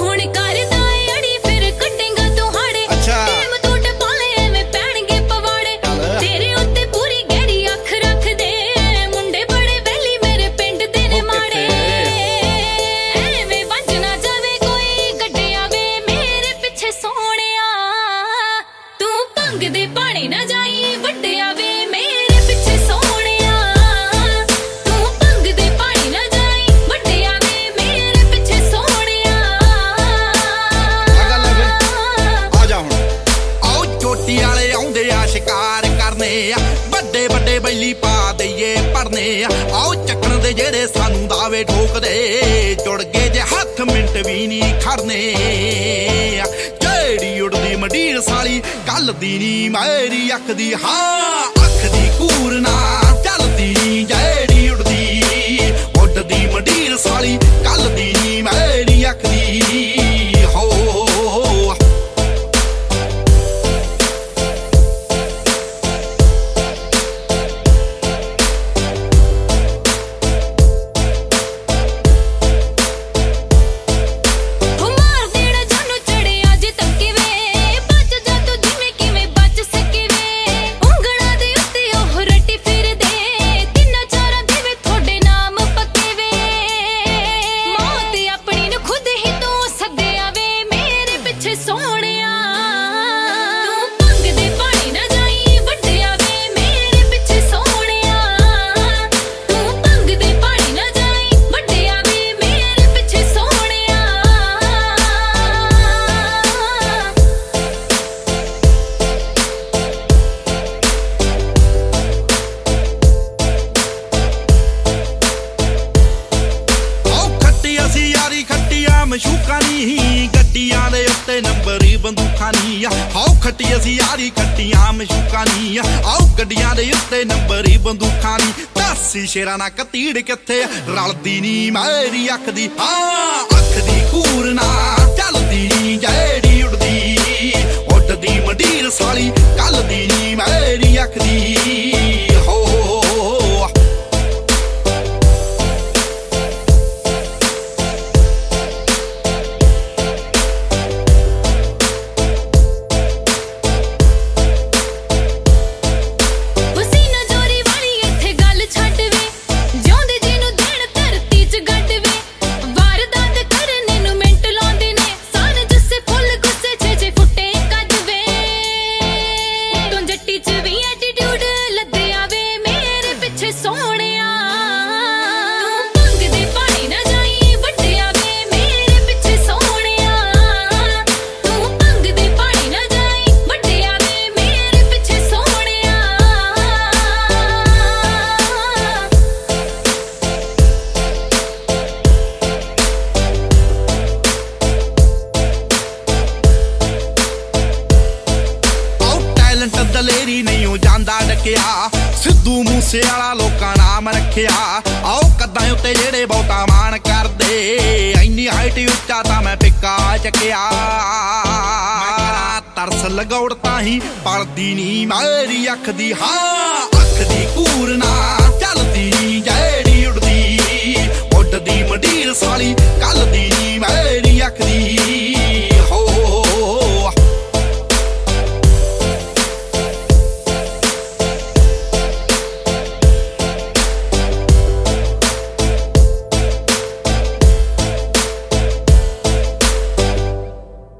ਵੱਡੇ ਵੱਡੇ ਬੈਲੀ ਪਾ ਦਈਏ ਪਰਨੇ ਆਓ ਚੱਕਣ ਦੇ ਜਿਹੜੇ ਸਾਨੂੰ ਦਾਵੇ ਠੋਕਦੇ ਜੁੜ ਗਏ ਜੇ ਹੱਥ ਮਿੰਟ ਵੀ ਨਹੀਂ ਖੜਨੇ ਜਿਹੜੀ ਉੜਦੀ ਮੰਡੀਰ ਸਾਲੀ ਗੱਲ ਦੀ ਨੀ ਮੇਰੀ ਅੱਖ ਦੀ ਹਾਂ ਅੱਖ ਦੀ ਕੂਰ ਨਾ ਚੱਲਦੀ ਨੀ ਜਿਹੜੀ ਉੱਡਦੀ ਮੰਡੀਰ ਸਾਲੀ ਗੱਲ ਦੀ ਨੀ ਮੇਰੀ ਅੱਖ ਦੀ ਮਸ਼ੂਕਾਂ ਨੀ ਗੱਡੀਆਂ ਦੇ ਉੱਤੇ ਨੰਬਰੀ ਬੰਦੂਕਾਂ ਨੀ ਆਓ ਖੱਟੀ ਅਸੀਂ ਯਾਰੀ ਖੱਟੀਆਂ ਮਸ਼ੂਕਾਂ ਨੀ ਆਓ ਗੱਡੀਆਂ ਦੇ ਉੱਤੇ ਨੰਬਰੀ ਬੰਦੂਕਾਂ ਨੀ ਦੱਸੀ ਸ਼ੇਰਾਂ ਨਾਲ ਕਤੀੜ ਕਿੱਥੇ ਰਲਦੀ ਨੀ ਮੇਰੀ ਅੱਖ ਦੀ ਹਾਂ ਅੱਖ ਦੀ ਕੂਰ ਨਾ ਚੱਲਦੀ ਨੀ ਜਿਹੜੀ ਉੱਡਦੀ ਮੰਡੀਰ ਸਾਲੀ ਕੱਲ ਦੀ ਨੀ ਮੇਰੀ ਅੱਖ ਦੀ ਦਲੇਰੀ ਨਹੀਂ ਹੋ ਜਾਂਦਾ ਡਕਿਆ ਸਿੱਧੂ ਮੂਸੇ ਵਾਲਾ ਲੋਕਾਂ ਨਾਮ ਰੱਖਿਆ ਆਓ ਕੱਦਾਂ ਉੱਤੇ ਜਿਹੜੇ ਬਹੁਤਾ ਮਾਣ ਕਰਦੇ ਇੰਨੀ ਹਾਈਟ ਉੱਚਾ ਤਾਂ ਮੈਂ ਪਿੱਕਾ ਚੱਕਿਆ ਤਰਸ ਲਗਾਉੜ ਤਾਂ ਹੀ ਪਲਦੀ ਨੀ ਮੇਰੀ ਅੱਖ ਦੀ ਹਾਂ ਅੱਖ ਦੀ ਕੂਰ ਨਾ ਚੱਲਦੀ ਜਿਹੜੀ ਉੱਡਦੀ ਮੰਡੀਰ ਸਾਲੀ ਕੱਲ ਦੀ ਨੀ